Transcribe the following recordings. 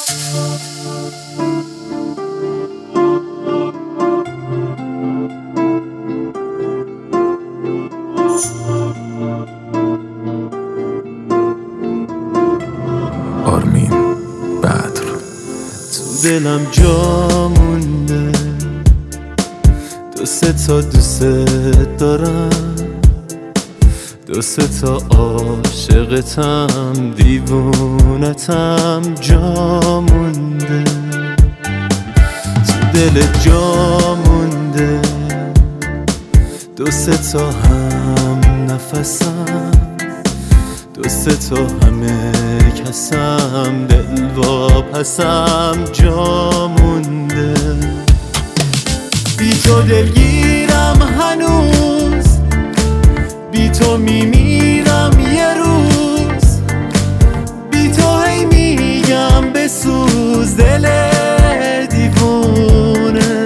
آرمین بدر. تو دلم جا مونده، دو سه تا دوست دارم، دو سه تا عاشقتم، دیوونتم جا مونده. تو دل جا مونده، دو سه تا هم نفسم، دو سه تا همه کسم، دل واپسم جا مونده. بی تو دلگیرم هنوز، بی تو میمیرم یه روز، بی تو هی میگم بسوز دل دیوونه.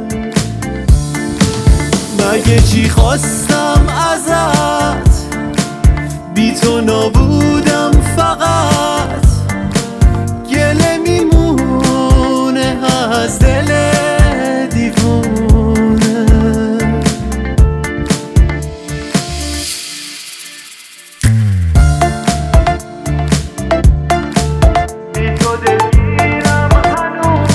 مگه چی خواستم ازت، بی تو نابودم فقط، گله میمونه از دل دیوونه. بی تو دلگیرم هنوز،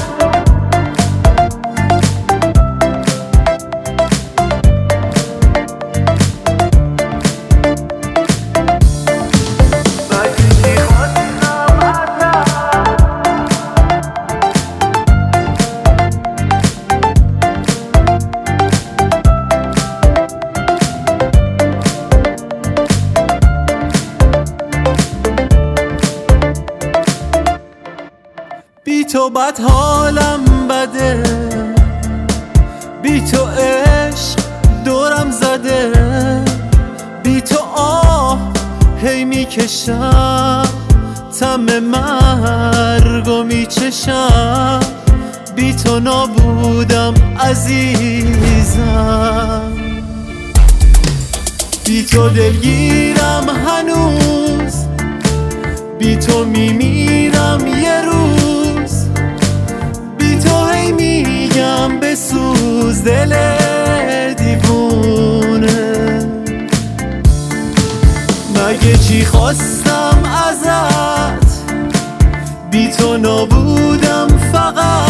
بی تو بد حالم بده، بی تو عشق دورم زده، بی تو آه هی میکشم، طعم مرگو میچشم، بی تو نابودم عزیزم. بی تو دلگیرم هنوز، بی تو میمیرم یه روز، بی تو هی میگم بسوز دل دیوونه. مگه چی خواستم ازت، بی تو نابودم فقط،